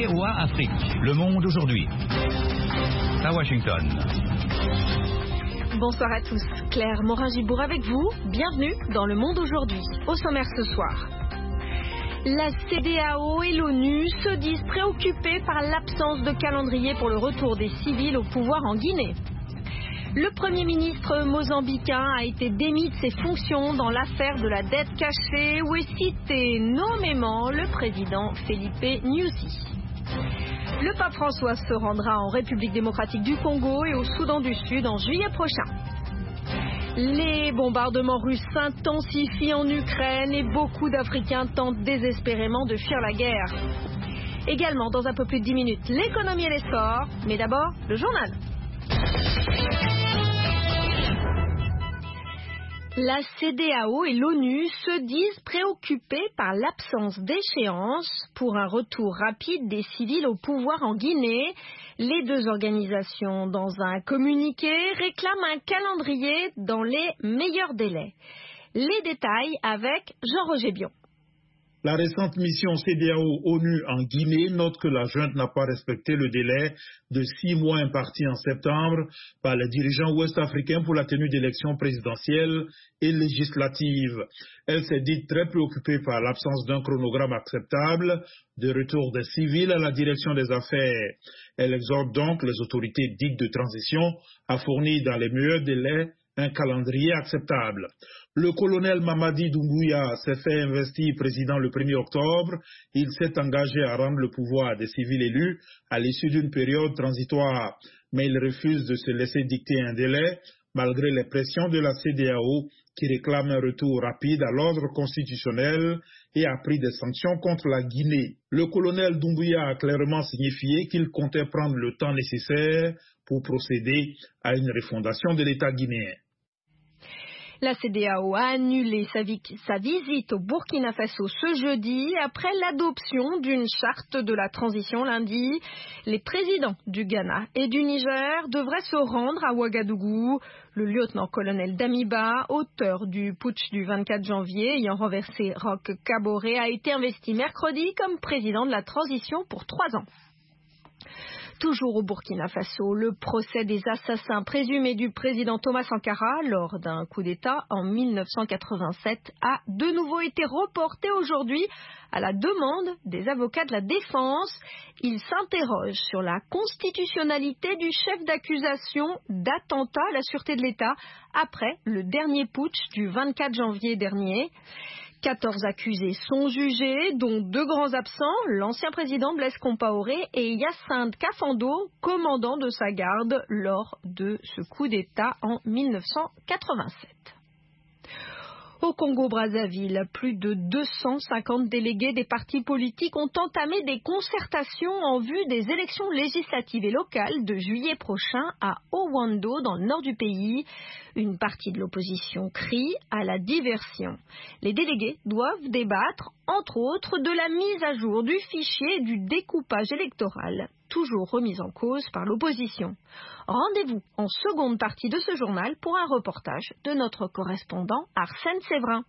VOA Afrique, Le Monde aujourd'hui. À Washington. Bonsoir à tous, Claire Morin-Gibourg avec vous. Bienvenue dans Le Monde aujourd'hui. Au sommaire ce soir. La CEDEAO et l'ONU se disent préoccupés par l'absence de calendrier pour le retour des civils au pouvoir en Guinée. Le Premier ministre mozambicain a été démis de ses fonctions dans l'affaire de la dette cachée où est cité nommément le président Felipe Nyusi. Le pape François se rendra en République démocratique du Congo et au Soudan du Sud en juillet prochain. Les bombardements russes s'intensifient en Ukraine et beaucoup d'Africains tentent désespérément de fuir la guerre. Également, dans un peu plus de 10 minutes, l'économie et les sports, mais d'abord, le journal. La CEDEAO et l'ONU se disent préoccupés par l'absence d'échéance pour un retour rapide des civils au pouvoir en Guinée. Les deux organisations, dans un communiqué, réclament un calendrier dans les meilleurs délais. Les détails avec Jean-Roger Bion. La récente mission CEDEAO-ONU en Guinée note que la junte n'a pas respecté le délai de 6 mois imparti en septembre par les dirigeants ouest-africains pour la tenue d'élections présidentielles et législatives. Elle s'est dite très préoccupée par l'absence d'un chronogramme acceptable de retour des civils à la direction des affaires. Elle exhorte donc les autorités dites de transition à fournir dans les meilleurs délais un calendrier acceptable. Le colonel Mamadi Doumbouya s'est fait investir président le 1er octobre. Il s'est engagé à rendre le pouvoir à des civils élus à l'issue d'une période transitoire. Mais il refuse de se laisser dicter un délai, malgré les pressions de la CEDEAO qui réclame un retour rapide à l'ordre constitutionnel et a pris des sanctions contre la Guinée. Le colonel Doumbouya a clairement signifié qu'il comptait prendre le temps nécessaire pour procéder à une refondation de l'État guinéen. La CEDEAO a annulé sa visite au Burkina Faso ce jeudi après l'adoption d'une charte de la transition lundi. Les présidents du Ghana et du Niger devraient se rendre à Ouagadougou. Le lieutenant-colonel Damiba, auteur du putsch du 24 janvier ayant renversé Roch Kaboré, a été investi mercredi comme président de la transition pour 3 ans. Toujours au Burkina Faso, le procès des assassins présumés du président Thomas Sankara lors d'un coup d'État en 1987 a de nouveau été reporté aujourd'hui à la demande des avocats de la défense. Ils s'interrogent sur la constitutionnalité du chef d'accusation d'attentat à la sûreté de l'État après le dernier putsch du 24 janvier dernier. 14 accusés sont jugés, dont 2 grands absents, l'ancien président Blaise Compaoré et Hyacinthe Kafando, commandant de sa garde lors de ce coup d'État en 1987. Au Congo-Brazzaville, plus de 250 délégués des partis politiques ont entamé des concertations en vue des élections législatives et locales de juillet prochain à Owando, dans le nord du pays. Une partie de l'opposition crie à la diversion. Les délégués doivent débattre, entre autres, de la mise à jour du fichier du découpage électoral, toujours remis en cause par l'opposition. Rendez-vous en seconde partie de ce journal pour un reportage de notre correspondant Arsène Séverin.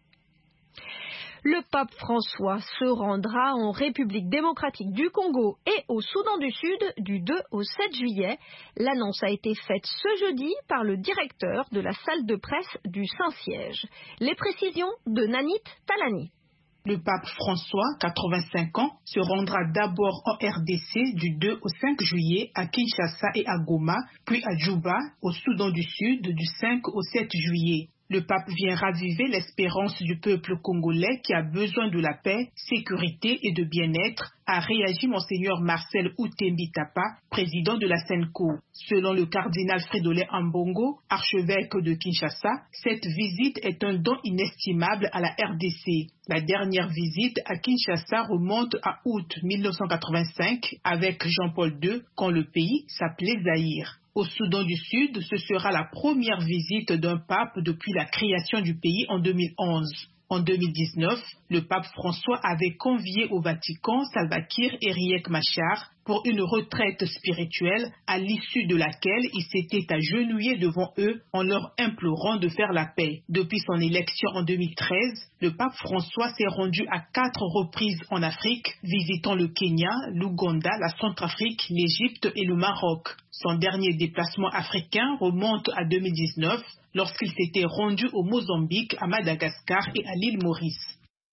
Le pape François se rendra en République démocratique du Congo et au Soudan du Sud du 2 au 7 juillet. L'annonce a été faite ce jeudi par le directeur de la salle de presse du Saint-Siège. Les précisions de Nanit Talani. Le pape François, 85 ans, se rendra d'abord en RDC du 2 au 5 juillet à Kinshasa et à Goma, puis à Djouba, au Soudan du Sud, du 5 au 7 juillet. Le pape vient raviver l'espérance du peuple congolais qui a besoin de la paix, sécurité et de bien-être, a réagi Monseigneur Marcel Outembi Tapa, président de la SENCO. Selon le cardinal Fridolin Ambongo, archevêque de Kinshasa, cette visite est un don inestimable à la RDC. La dernière visite à Kinshasa remonte à août 1985 avec Jean-Paul II, quand le pays s'appelait Zaïre. Au Soudan du Sud, ce sera la première visite d'un pape depuis la création du pays en 2011. En 2019, le pape François avait convié au Vatican Salva Kiir et Riek Machar pour une retraite spirituelle à l'issue de laquelle il s'était agenouillé devant eux en leur implorant de faire la paix. Depuis son élection en 2013, le pape François s'est rendu à 4 reprises en Afrique, visitant le Kenya, l'Ouganda, la Centrafrique, l'Égypte et le Maroc. Son dernier déplacement africain remonte à 2019, lorsqu'il s'était rendu au Mozambique, à Madagascar et à l'île Maurice.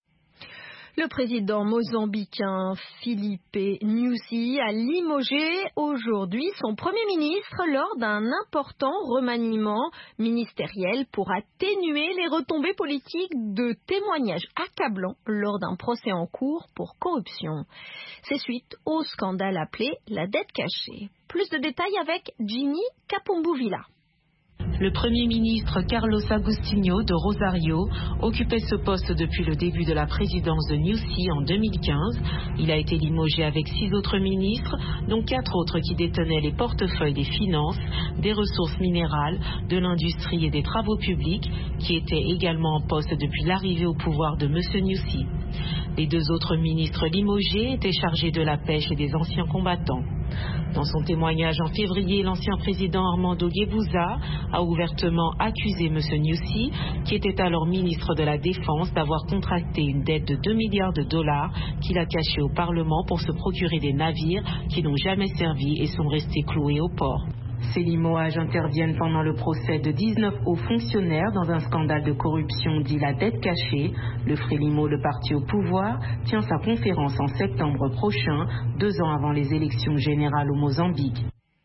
Le président mozambicain Filipe Nyusi a limogé aujourd'hui son Premier ministre lors d'un important remaniement ministériel pour atténuer les retombées politiques de témoignages accablants lors d'un procès en cours pour corruption. C'est suite au scandale appelé la dette cachée. Plus de détails avec Ginny Kapumbuvila. Le Premier ministre Carlos Agostinho de Rosario occupait ce poste depuis le début de la présidence de Nyusi en 2015. Il a été limogé avec 6 autres ministres, dont 4 autres qui détenaient les portefeuilles des finances, des ressources minérales, de l'industrie et des travaux publics, qui étaient également en poste depuis l'arrivée au pouvoir de M. Nyusi. Les 2 autres ministres limogés étaient chargés de la pêche et des anciens combattants. Dans son témoignage en février, l'ancien président Armando Guebuza a ouvertement accusé M. Nyusi, qui était alors ministre de la Défense, d'avoir contracté une dette de 2 milliards de dollars qu'il a cachée au Parlement pour se procurer des navires qui n'ont jamais servi et sont restés cloués au port. Ces limoges interviennent pendant le procès de 19 hauts fonctionnaires dans un scandale de corruption dit la dette cachée. Le Frélimo, le parti au pouvoir, tient sa conférence en septembre prochain, 2 ans avant les élections générales au Mozambique.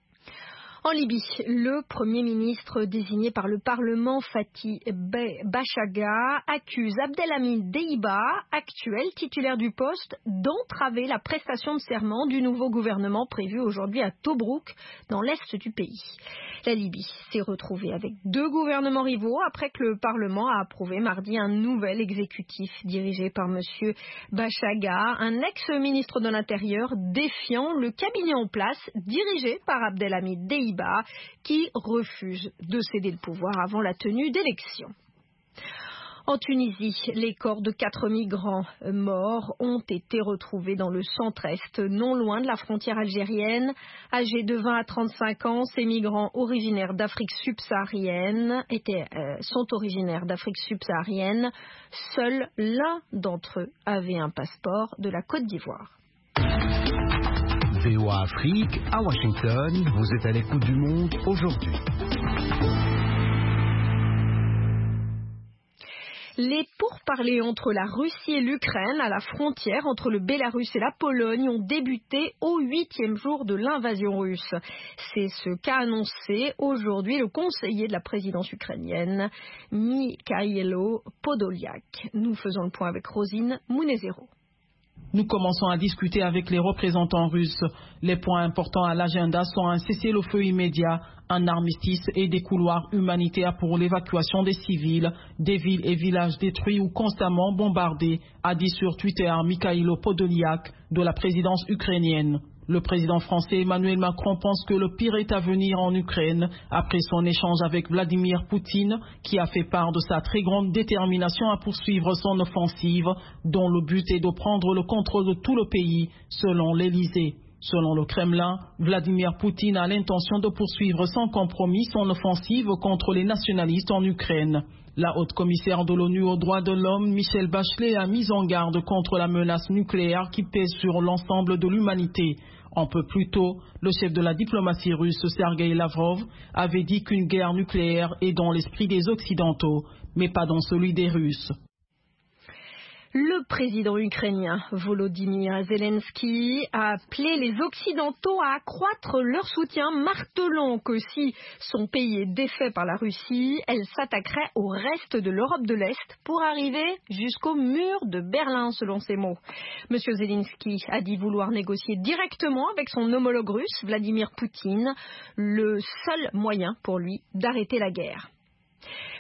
En Libye, le Premier ministre désigné par le Parlement, Fathi Bachagha, accuse Abdelhamid Deiba, actuel titulaire du poste, d'entraver la prestation de serment du nouveau gouvernement prévu aujourd'hui à Tobrouk, dans l'est du pays. La Libye s'est retrouvée avec 2 gouvernements rivaux après que le Parlement a approuvé mardi un nouvel exécutif dirigé par M. Bachagha, un ex-ministre de l'Intérieur défiant le cabinet en place dirigé par Abdelhamid Deiba, qui refuse de céder le pouvoir avant la tenue d'élections. En Tunisie, les corps de 4 migrants morts ont été retrouvés dans le centre-est, non loin de la frontière algérienne. Âgés de 20 à 35 ans, ces migrants originaires d'Afrique subsaharienne sont originaires d'Afrique subsaharienne. Seul l'un d'entre eux avait un passeport de la Côte d'Ivoire. VOA Afrique, à Washington, vous êtes à l'écoute du monde aujourd'hui. Les pourparlers entre la Russie et l'Ukraine à la frontière entre le Bélarus et la Pologne ont débuté au 8e jour de l'invasion russe. C'est ce qu'a annoncé aujourd'hui le conseiller de la présidence ukrainienne, Mikhailo Podolyak. Nous faisons le point avec Rosine Mounezero. Nous commençons à discuter avec les représentants russes. Les points importants à l'agenda sont un cessez-le-feu immédiat, un armistice et des couloirs humanitaires pour l'évacuation des civils, des villes et villages détruits ou constamment bombardés, a dit sur Twitter Mikhailo Podolyak de la présidence ukrainienne. Le président français Emmanuel Macron pense que le pire est à venir en Ukraine après son échange avec Vladimir Poutine, qui a fait part de sa très grande détermination à poursuivre son offensive, dont le but est de prendre le contrôle de tout le pays, selon l'Élysée. Selon le Kremlin, Vladimir Poutine a l'intention de poursuivre sans compromis son offensive contre les nationalistes en Ukraine. La haute commissaire de l'ONU aux droits de l'homme, Michelle Bachelet, a mis en garde contre la menace nucléaire qui pèse sur l'ensemble de l'humanité. Un peu plus tôt, le chef de la diplomatie russe, Sergei Lavrov, avait dit qu'une guerre nucléaire est dans l'esprit des Occidentaux, mais pas dans celui des Russes. Le président ukrainien Volodymyr Zelensky a appelé les Occidentaux à accroître leur soutien, martelant que si son pays est défait par la Russie, elle s'attaquerait au reste de l'Europe de l'Est pour arriver jusqu'au mur de Berlin, selon ses mots. Monsieur Zelensky a dit vouloir négocier directement avec son homologue russe, Vladimir Poutine, le seul moyen pour lui d'arrêter la guerre.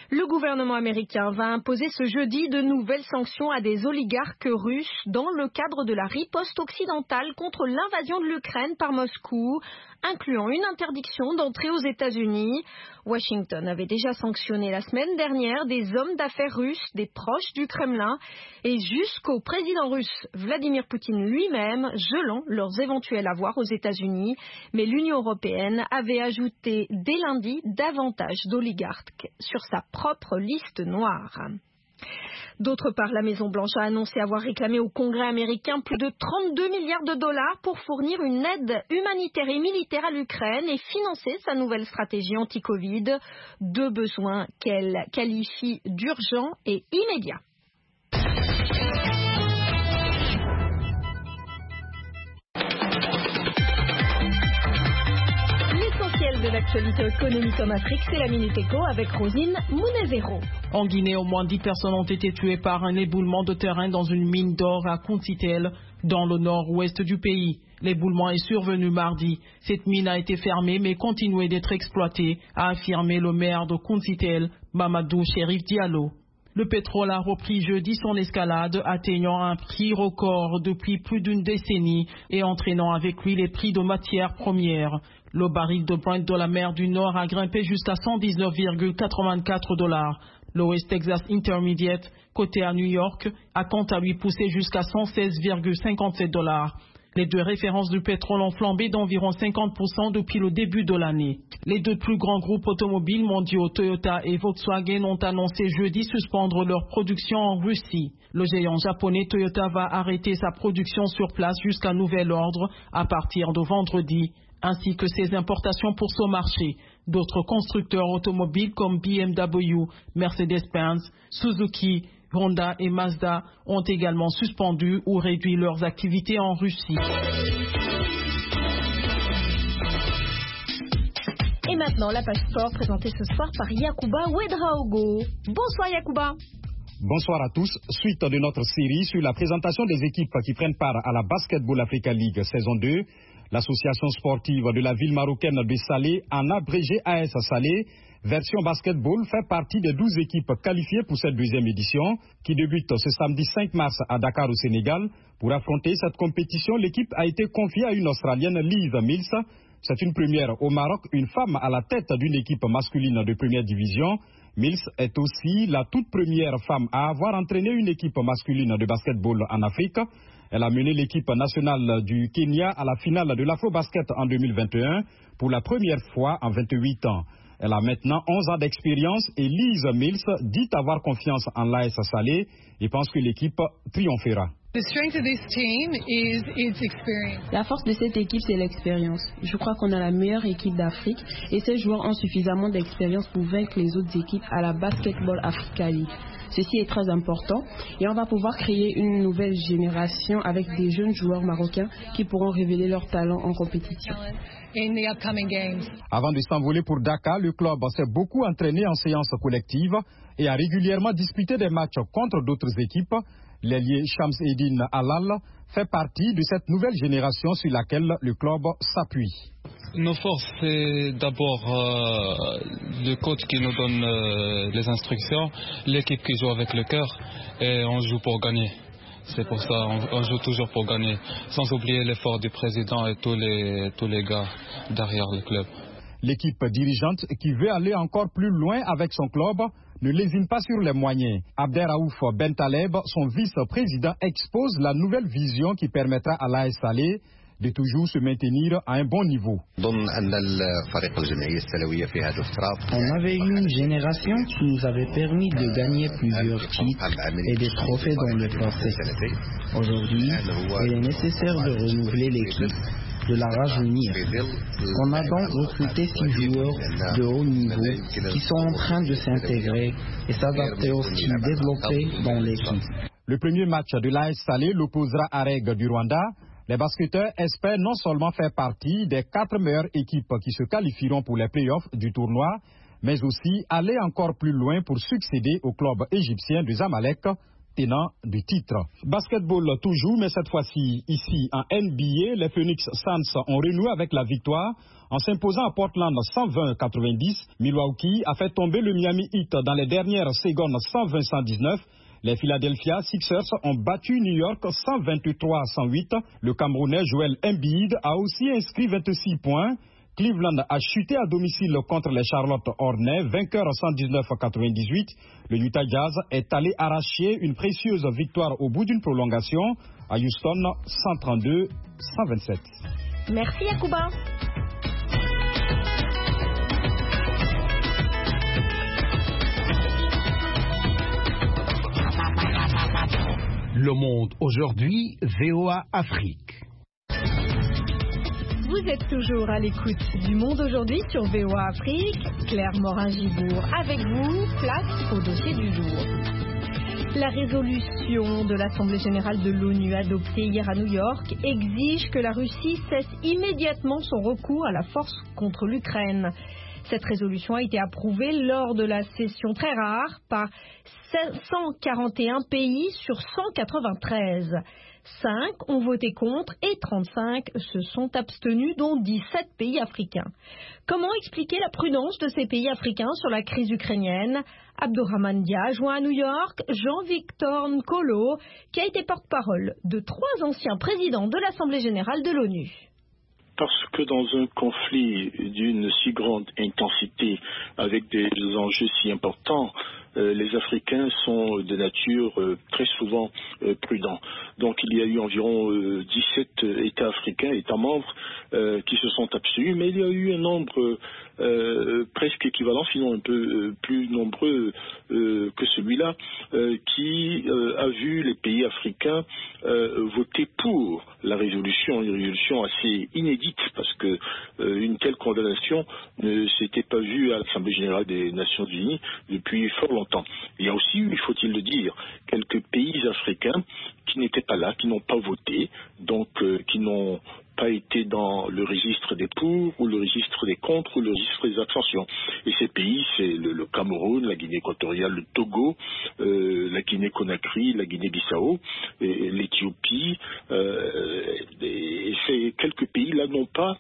Le gouvernement américain va imposer ce jeudi de nouvelles sanctions à des oligarques russes dans le cadre de la riposte occidentale contre l'invasion de l'Ukraine par Moscou, incluant une interdiction d'entrée aux États-Unis. Washington avait déjà sanctionné la semaine dernière des hommes d'affaires russes, des proches du Kremlin, et jusqu'au président russe Vladimir Poutine lui-même, gelant leurs éventuels avoirs aux États-Unis. Mais l'Union européenne avait ajouté dès lundi davantage d'oligarques sur sa propre liste noire. D'autre part, la Maison-Blanche a annoncé avoir réclamé au Congrès américain plus de 32 milliards de dollars pour fournir une aide humanitaire et militaire à l'Ukraine et financer sa nouvelle stratégie anti-Covid. Deux besoins qu'elle qualifie d'urgents et immédiats. De l'actualité économique en Afrique, c'est la Minute Éco avec Rosine Mounezero. En Guinée, au moins 10 personnes ont été tuées par un éboulement de terrain dans une mine d'or à Kuntitel, dans le nord-ouest du pays. L'éboulement est survenu mardi. Cette mine a été fermée mais continuait d'être exploitée, a affirmé le maire de Kuntitel, Mamadou Chérif Diallo. Le pétrole a repris jeudi son escalade, atteignant un prix record depuis plus d'une décennie et entraînant avec lui les prix de matières premières. Le baril de Brent de la mer du Nord a grimpé jusqu'à 119,84 $. Le West Texas Intermediate, coté à New York, a quant à lui poussé jusqu'à 116,57 $. Les deux références du pétrole ont flambé d'environ 50% depuis le début de l'année. Les deux plus grands groupes automobiles mondiaux, Toyota et Volkswagen, ont annoncé jeudi suspendre leur production en Russie. Le géant japonais Toyota va arrêter sa production sur place jusqu'à nouvel ordre à partir de vendredi, ainsi que ses importations pour ce marché. D'autres constructeurs automobiles comme BMW, Mercedes-Benz, Suzuki, Honda et Mazda ont également suspendu ou réduit leurs activités en Russie. Et maintenant, la page sport présentée ce soir par Yacouba Ouedraogo. Bonsoir Yacouba. Bonsoir à tous. Suite de notre série sur la présentation des équipes qui prennent part à la Basketball Africa League saison 2, l'association sportive de la ville marocaine de Salé, en abrégé AS Salé, version basketball, fait partie des 12 équipes qualifiées pour cette deuxième édition qui débute ce samedi 5 mars à Dakar au Sénégal. Pour affronter cette compétition, l'équipe a été confiée à une Australienne, Liz Mills. C'est une première au Maroc, une femme à la tête d'une équipe masculine de première division. Mills est aussi la toute première femme à avoir entraîné une équipe masculine de basketball en Afrique. Elle a mené l'équipe nationale du Kenya à la finale de l'Afro-Basket en 2021 pour la première fois en 28 ans. Elle a maintenant 11 ans d'expérience et Liz Mills dit avoir confiance en l'AS Salé et pense que l'équipe triomphera. La force de cette équipe, c'est l'expérience. Je crois qu'on a la meilleure équipe d'Afrique et ces joueurs ont suffisamment d'expérience pour vaincre les autres équipes à la Basketball Africa League. Ceci est très important et on va pouvoir créer une nouvelle génération avec des jeunes joueurs marocains qui pourront révéler leur talent en compétition. Avant de s'envoler pour Dakar, le club s'est beaucoup entraîné en séance collective et a régulièrement disputé des matchs contre d'autres équipes. L'ailier Shams Eddine Alal fait partie de cette nouvelle génération sur laquelle le club s'appuie. Nos forces, c'est d'abord le coach qui nous donne les instructions, l'équipe qui joue avec le cœur et on joue pour gagner. C'est pour ça on joue toujours pour gagner, sans oublier l'effort du président et tous les gars derrière le club. L'équipe dirigeante qui veut aller encore plus loin avec son club ne lésine pas sur les moyens. Abderraouf Bentaleb, son vice-président, expose la nouvelle vision qui permettra à l'AS Salé de toujours se maintenir à un bon niveau. On avait eu une génération qui nous avait permis de gagner plusieurs titres et des trophées dans le passé. Aujourd'hui, il est nécessaire de renouveler l'équipe, de la rajeunir. On a donc recruté 6 joueurs de haut niveau qui sont en train de s'intégrer et s'adapter au style développé dans l'équipe. Le premier match de l'AS Salé l'opposera à Reg du Rwanda. Les basketteurs espèrent non seulement faire partie des 4 meilleures équipes qui se qualifieront pour les playoffs du tournoi, mais aussi aller encore plus loin pour succéder au club égyptien du Zamalek tenant du titre. Basketball toujours, mais cette fois-ci, ici en NBA, les Phoenix Suns ont renoué avec la victoire en s'imposant à Portland 120-90. Milwaukee a fait tomber le Miami Heat dans les dernières secondes 120-119. Les Philadelphia Sixers ont battu New York 123-108. Le Camerounais Joel Embiid a aussi inscrit 26 points. Cleveland a chuté à domicile contre les Charlotte Hornets, vainqueur 119-98. Le Utah Jazz est allé arracher une précieuse victoire au bout d'une prolongation à Houston 132-127. Merci Yacouba. Le Monde aujourd'hui, VOA Afrique. Vous êtes toujours à l'écoute du Monde aujourd'hui sur VOA Afrique. Claire Morin-Gibourg avec vous, place au dossier du jour. La résolution de l'Assemblée générale de l'ONU adoptée hier à New York exige que la Russie cesse immédiatement son recours à la force contre l'Ukraine. Cette résolution a été approuvée lors de la session très rare par 141 pays sur 193. 5 ont voté contre et 35 se sont abstenus, dont 17 pays africains. Comment expliquer la prudence de ces pays africains sur la crise ukrainienne? Abdourahmane Dia joint à New York Jean-Victor Nkolo, qui a été porte-parole de 3 anciens présidents de l'Assemblée générale de l'ONU. Parce que dans un conflit d'une si grande intensité, avec des enjeux si importants, les Africains sont de nature très souvent prudents. Donc il y a eu environ 17 États africains, États membres, qui se sont abstenus, mais il y a eu un nombre presque équivalent, sinon un peu plus nombreux que celui-là, qui a vu les pays africains voter pour la résolution, une résolution assez inédite, parce que une telle condamnation ne s'était pas vue à l'Assemblée générale des Nations Unies depuis fort longtemps. Il y a aussi eu, faut-il le dire, quelques pays africains qui n'étaient pas là, qui n'ont pas voté, donc qui n'ont pas été dans le registre des pour, ou le registre des contre, ou le registre des abstentions. Et ces pays, c'est le Cameroun, la Guinée équatoriale, le Togo, la Guinée-Conakry, la Guinée-Bissau, l'Éthiopie. Et ces quelques pays-là n'ont pas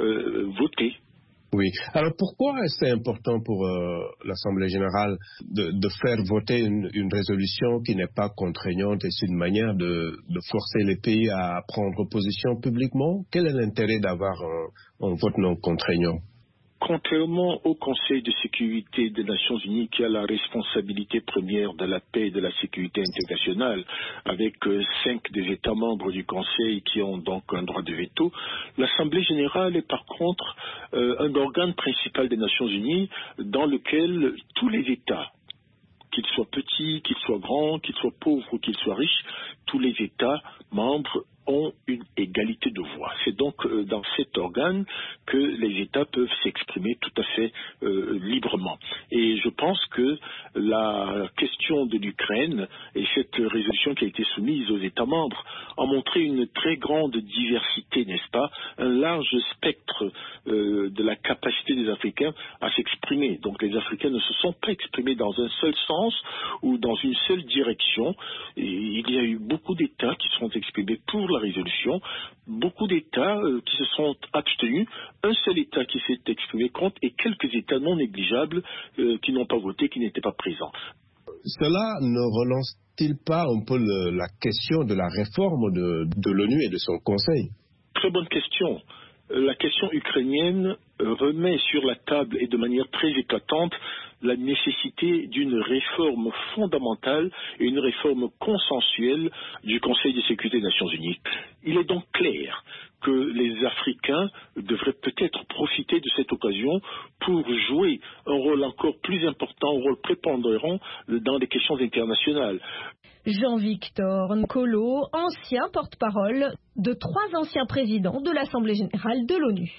voté. Oui. Alors pourquoi est-ce important pour l'Assemblée générale de faire voter une résolution qui n'est pas contraignante, et c'est une manière de forcer les pays à prendre position publiquement? Quel est l'intérêt d'avoir un vote non contraignant? Contrairement au Conseil de sécurité des Nations Unies, qui a la responsabilité première de la paix et de la sécurité internationale, avec 5 des États membres du Conseil qui ont donc un droit de veto, l'Assemblée générale est par contre un organe principal des Nations Unies dans lequel tous les États, qu'ils soient petits, qu'ils soient grands, qu'ils soient pauvres ou qu'ils soient riches, tous les États membres ont une égalité de voix. C'est donc dans cet organe que les États peuvent s'exprimer tout à fait librement. Et je pense que la question de l'Ukraine et cette résolution qui a été soumise aux États membres a montré une très grande diversité, n'est-ce pas, un large spectre de la capacité des Africains à s'exprimer. Donc les Africains ne se sont pas exprimés dans un seul sens ou dans une seule direction. Et il y a eu beaucoup d'États qui se sont exprimés pour la résolution, beaucoup d'États qui se sont abstenus, un seul État qui s'est exprimé contre et quelques États non négligeables qui n'ont pas voté, qui n'étaient pas présents. Cela ne relance-t-il pas un peu la question de la réforme de l'ONU et de son Conseil? Très bonne question. La question ukrainienne remet sur la table et de manière très éclatante la nécessité d'une réforme fondamentale et une réforme consensuelle du Conseil de sécurité des Nations Unies. Il est donc clair que les Africains devraient peut-être profiter de cette occasion pour jouer un rôle encore plus important, un rôle prépondérant dans les questions internationales. Jean-Victor Nkolo, ancien porte-parole de 3 anciens présidents de l'Assemblée générale de l'ONU.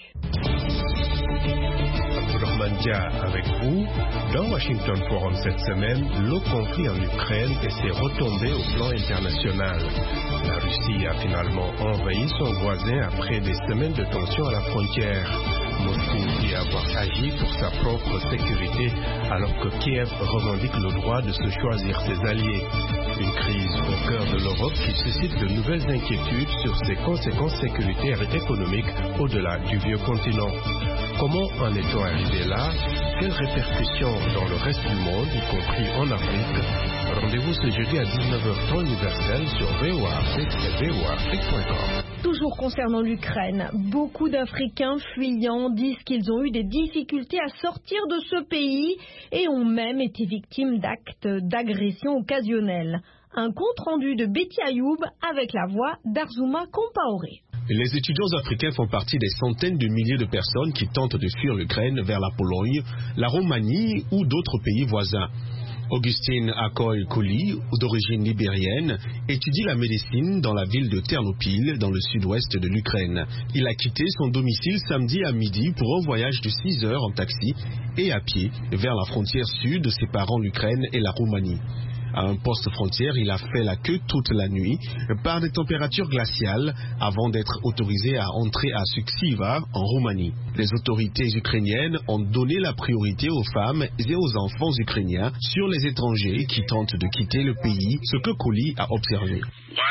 Mandia avec vous. Dans Washington Forum cette semaine, le conflit en Ukraine et ses retombées au plan international. La Russie a finalement envahi son voisin après des semaines de tension à la frontière. Moscou dit avoir agi pour sa propre sécurité alors que Kiev revendique le droit de se choisir ses alliés. Une crise au cœur de l'Europe qui suscite de nouvelles inquiétudes sur ses conséquences sécuritaires et économiques au-delà du vieux continent. Comment en est-on arrivé là? Quelles répercussions dans le reste du monde, y compris en Afrique? Rendez-vous ce jeudi à 19h temps universel sur VOA Afrique et voaafrique.com. Toujours concernant l'Ukraine, beaucoup d'Africains fuyants disent qu'ils ont eu des difficultés à sortir de ce pays et ont même été victimes d'actes d'agression occasionnels. Un compte-rendu de Betty Ayoub avec la voix d'Arzouma Compaoré. Les étudiants africains font partie des centaines de milliers de personnes qui tentent de fuir l'Ukraine vers la Pologne, la Roumanie ou d'autres pays voisins. Augustine Akoy-Koli, d'origine libérienne, étudie la médecine dans la ville de Ternopil, dans le sud-ouest de l'Ukraine. Il a quitté son domicile samedi à midi pour un voyage de 6 heures en taxi et à pied vers la frontière sud séparant l'Ukraine et la Roumanie. À un poste frontière, il a fait la queue toute la nuit par des températures glaciales avant d'être autorisé à entrer à Suceava en Roumanie. Les autorités ukrainiennes ont donné la priorité aux femmes et aux enfants ukrainiens sur les étrangers qui tentent de quitter le pays, ce que Koli a observé.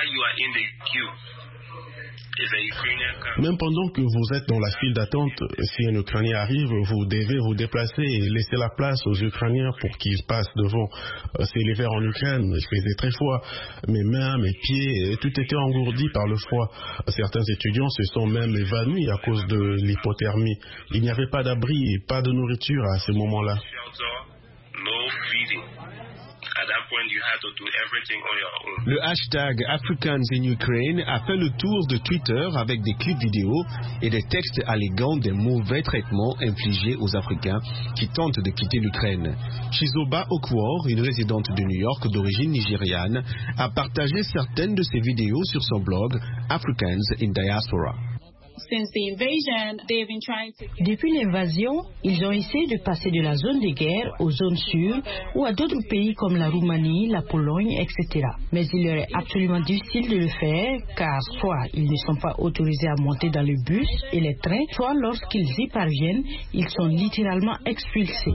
Même pendant que vous êtes dans la file d'attente, si un Ukrainien arrive, vous devez vous déplacer et laisser la place aux Ukrainiens pour qu'ils passent devant. C'est l'hiver en Ukraine, il faisait très froid. Mes mains, mes pieds, tout était engourdi par le froid. Certains étudiants se sont même évanouis à cause de l'hypothermie. Il n'y avait pas d'abri et pas de nourriture à ce moment-là. Le hashtag Africans in Ukraine a fait le tour de Twitter avec des clips vidéo et des textes alléguant des mauvais traitements infligés aux Africains qui tentent de quitter l'Ukraine. Chizoba Okwor, une résidente de New York d'origine nigériane, a partagé certaines de ses vidéos sur son blog Africans in Diaspora. Depuis l'invasion, ils ont essayé de passer de la zone de guerre aux zones sûres ou à d'autres pays comme la Roumanie, la Pologne, etc. Mais il leur est absolument difficile de le faire car soit ils ne sont pas autorisés à monter dans le bus et les trains, soit lorsqu'ils y parviennent, ils sont littéralement expulsés.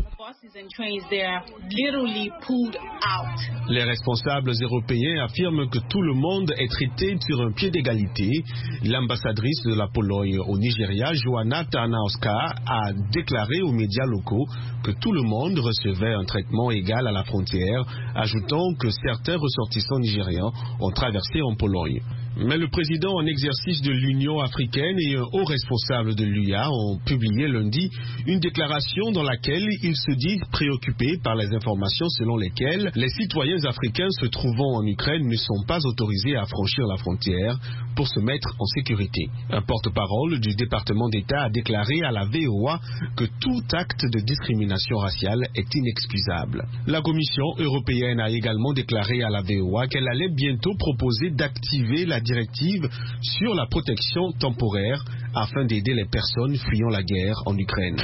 Les responsables européens affirment que tout le monde est traité sur un pied d'égalité. L'ambassadrice de la Pologne au Nigeria, Joanna Tarnowska, a déclaré aux médias locaux que tout le monde recevait un traitement égal à la frontière, ajoutant que certains ressortissants nigérians ont traversé en Pologne. Mais le président en exercice de l'Union africaine et un haut responsable de l'UA ont publié lundi une déclaration dans laquelle ils se disent préoccupés par les informations selon lesquelles les citoyens africains se trouvant en Ukraine ne sont pas autorisés à franchir la frontière pour se mettre en sécurité. Un porte-parole du département d'État a déclaré à la VOA que tout acte de discrimination raciale est inexcusable. La Commission européenne a également déclaré à la VOA qu'elle allait bientôt proposer d'activer la directive sur la protection temporaire afin d'aider les personnes fuyant la guerre en Ukraine.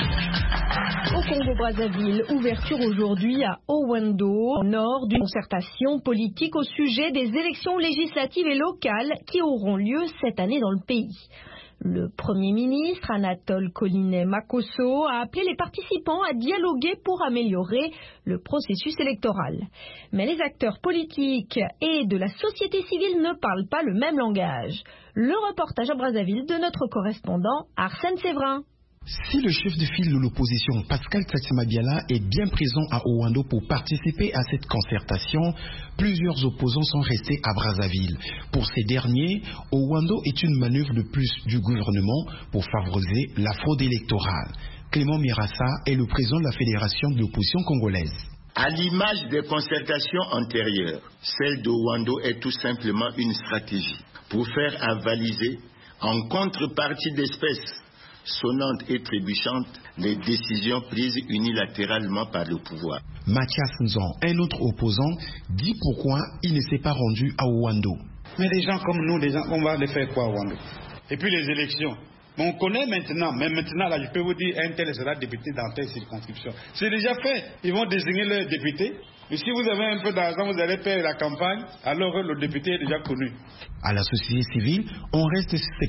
Au Congo-Brazzaville, ouverture aujourd'hui à Owendo, au nord, d'une concertation politique au sujet des élections législatives et locales qui auront lieu cette année dans le pays. Le Premier ministre Anatole Collinet Makosso a appelé les participants à dialoguer pour améliorer le processus électoral. Mais les acteurs politiques et de la société civile ne parlent pas le même langage. Le reportage à Brazzaville de notre correspondant Arsène Séverin. Si le chef de file de l'opposition, Pascal Tsatsima-Biala, est bien présent à Owendo pour participer à cette concertation, plusieurs opposants sont restés à Brazzaville. Pour ces derniers, Owendo est une manœuvre de plus du gouvernement pour favoriser la fraude électorale. Clément Mirassa est le président de la Fédération de l'opposition congolaise. À l'image des concertations antérieures, celle d'Owendo est tout simplement une stratégie pour faire avaliser, en contrepartie d'espèces sonnantes et trébuchantes, les décisions prises unilatéralement par le pouvoir. Mathias Nzon, un autre opposant, dit pourquoi il ne s'est pas rendu à Owendo. Mais des gens comme nous, on va les faire quoi à Owendo? Et puis les élections. On connaît maintenant, mais maintenant, là, je peux vous dire, un tel sera député dans telle circonscription. C'est déjà fait. Ils vont désigner leur député. Et si vous avez un peu d'argent, vous allez faire la campagne, alors le député est déjà connu. À la société civile, on reste sceptique.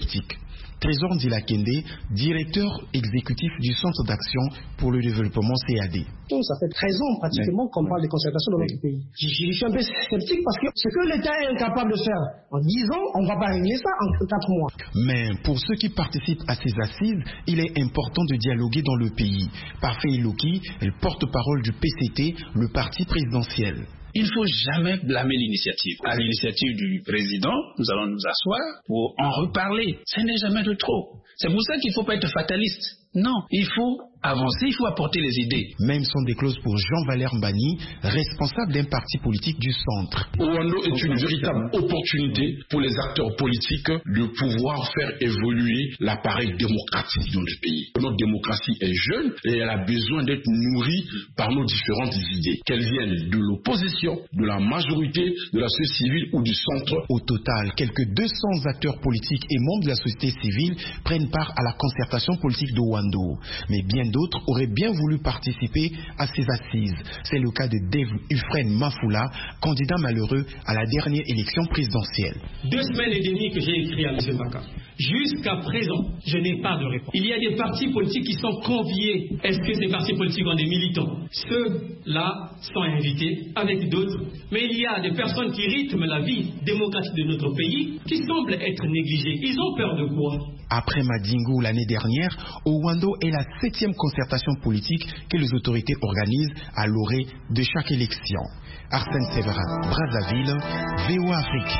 Trésor Ndila-Kende, directeur exécutif du Centre d'action pour le développement CAD. Ça fait 13 ans pratiquement qu'on parle de concertation dans notre pays. Je suis un peu sceptique parce que ce que l'État est incapable de faire en 10 ans, on ne va pas régler ça en 4 mois. Mais pour ceux qui participent à ces assises, il est important de dialoguer dans le pays. Parfait Iloki, le porte-parole du PCT, le parti présidentiel. Il ne faut jamais blâmer l'initiative. À l'initiative du président, nous allons nous asseoir pour en reparler. Ce n'est jamais de trop. C'est pour ça qu'il ne faut pas être fataliste. Non, il faut avancer, il faut apporter les idées. Même sont des clauses pour Jean-Valère Mbani, responsable d'un parti politique du centre. Ouando est une véritable opportunité pour les acteurs politiques de pouvoir faire évoluer l'appareil démocratique dans le pays. Notre démocratie est jeune et elle a besoin d'être nourrie par nos différentes idées, qu'elles viennent de l'opposition, de la majorité, de la société civile ou du centre. Au total, quelques 200 acteurs politiques et membres de la société civile prennent part à la concertation politique d'Ouando. Mais bien d'autres auraient bien voulu participer à ces assises. C'est le cas de Dave Ufren Mafoula, candidat malheureux à la dernière élection présidentielle. 2 semaines et demie que j'ai écrit à M. Baka. Jusqu'à présent, je n'ai pas de réponse. Il y a des partis politiques qui sont conviés. Est-ce que ces partis politiques ont des militants? Ceux-là sont invités avec d'autres. Mais il y a des personnes qui rythment la vie démocratique de notre pays qui semblent être négligées. Ils ont peur de quoi? Après Madingo l'année dernière, Ouando est la 7e concertation politique que les autorités organisent à l'orée de chaque élection. Arsène Séverin, Brazzaville, VOA Afrique.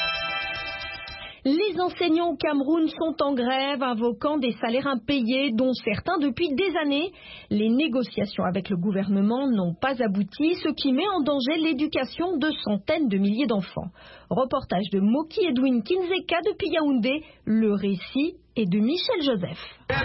Les enseignants au Cameroun sont en grève, invoquant des salaires impayés, dont certains depuis des années. Les négociations avec le gouvernement n'ont pas abouti, ce qui met en danger l'éducation de centaines de milliers d'enfants. Reportage de Moki Edwin Kinzeka depuis Yaoundé. Le récit est de Michel Joseph.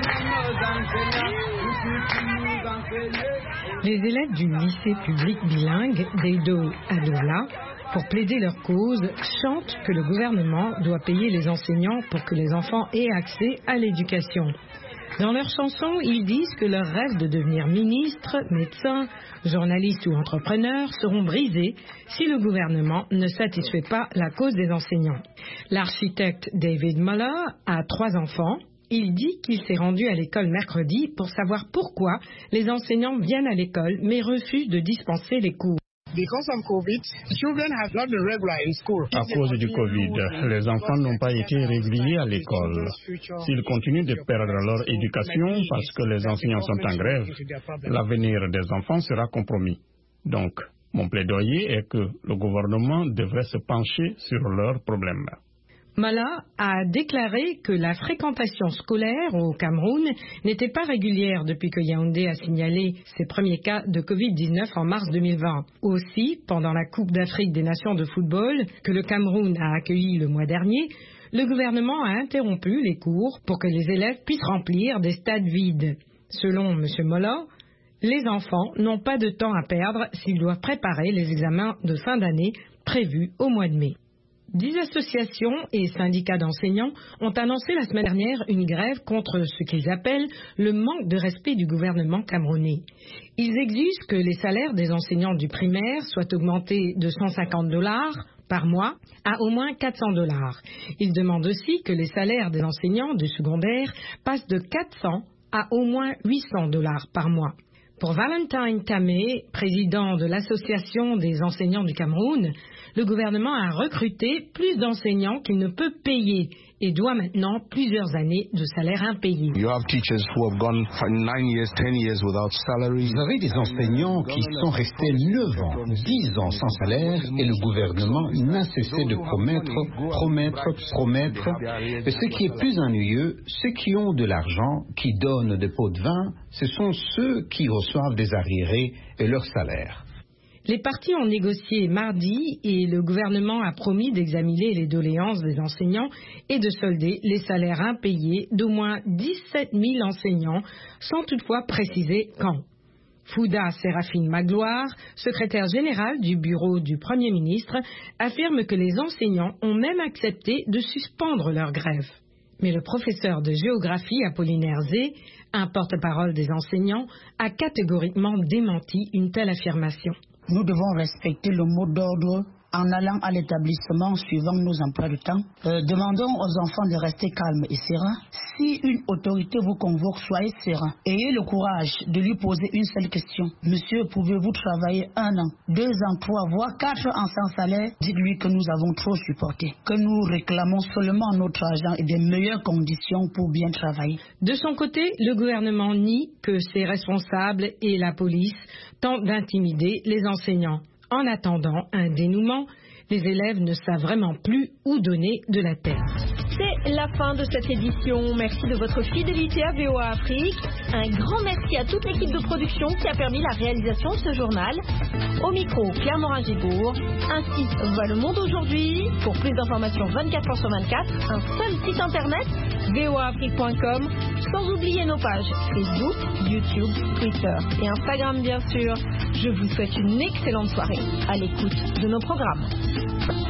Les élèves du lycée public bilingue d'Eido Adoula, pour plaider leur cause, chantent que le gouvernement doit payer les enseignants pour que les enfants aient accès à l'éducation. Dans leurs chansons, ils disent que leurs rêves de devenir ministre, médecin, journaliste ou entrepreneur seront brisés si le gouvernement ne satisfait pas la cause des enseignants. L'architecte David Muller a 3 enfants. Il dit qu'il s'est rendu à l'école mercredi pour savoir pourquoi les enseignants viennent à l'école mais refusent de dispenser les cours. À cause du Covid, les enfants n'ont pas été réguliers à l'école. S'ils continuent de perdre leur éducation parce que les enseignants sont en grève, l'avenir des enfants sera compromis. Donc, mon plaidoyer est que le gouvernement devrait se pencher sur leurs problèmes. Mala a déclaré que la fréquentation scolaire au Cameroun n'était pas régulière depuis que Yaoundé a signalé ses premiers cas de Covid-19 en mars 2020. Aussi, pendant la Coupe d'Afrique des Nations de football que le Cameroun a accueillie le mois dernier, le gouvernement a interrompu les cours pour que les élèves puissent remplir des stades vides. Selon M. Mola, les enfants n'ont pas de temps à perdre s'ils doivent préparer les examens de fin d'année prévus au mois de mai. 10 associations et syndicats d'enseignants ont annoncé la semaine dernière une grève contre ce qu'ils appellent le manque de respect du gouvernement camerounais. Ils exigent que les salaires des enseignants du primaire soient augmentés de $150 par mois à au moins $400. Ils demandent aussi que les salaires des enseignants du secondaire passent de $400 à au moins $800 par mois. Pour Valentine Tamé, président de l'Association des enseignants du Cameroun, le gouvernement a recruté plus d'enseignants qu'il ne peut payer et doit maintenant plusieurs années de salaire impayé. Vous avez des enseignants qui sont restés 9 ans, 10 ans sans salaire et le gouvernement n'a cessé de promettre. Et ce qui est plus ennuyeux, ceux qui ont de l'argent, qui donnent des pots de vin, ce sont ceux qui reçoivent des arriérés et leur salaire. Les partis ont négocié mardi et le gouvernement a promis d'examiner les doléances des enseignants et de solder les salaires impayés d'au moins 17 000 enseignants, sans toutefois préciser quand. Fouda Séraphine Magloire, secrétaire générale du bureau du Premier ministre, affirme que les enseignants ont même accepté de suspendre leur grève. Mais le professeur de géographie Apollinaire Zé, un porte-parole des enseignants, a catégoriquement démenti une telle affirmation. Nous devons respecter le mot d'ordre en allant à l'établissement suivant nos emplois de temps. Demandons aux enfants de rester calmes et sereins. Si une autorité vous convoque, soyez serein. Ayez le courage de lui poser une seule question. Monsieur, pouvez-vous travailler 1 an, 2 ans, 3, voire 4 ans sans salaire? Dites-lui que nous avons trop supporté, que nous réclamons seulement notre argent et des meilleures conditions pour bien travailler. De son côté, le gouvernement nie que ses responsables et la police tentent d'intimider les enseignants. En attendant un dénouement, les élèves ne savent vraiment plus où donner de la tête. C'est la fin de cette édition. Merci de votre fidélité à VOA Afrique. Un grand merci à toute l'équipe de production qui a permis la réalisation de ce journal. Au micro, Claire Morin-Gibourg. Ainsi va le monde aujourd'hui. Pour plus d'informations 24h sur 24, un seul site internet, voaafrique.com, sans oublier nos pages Facebook, YouTube, Twitter et Instagram bien sûr. Je vous souhaite une excellente soirée à l'écoute de nos programmes.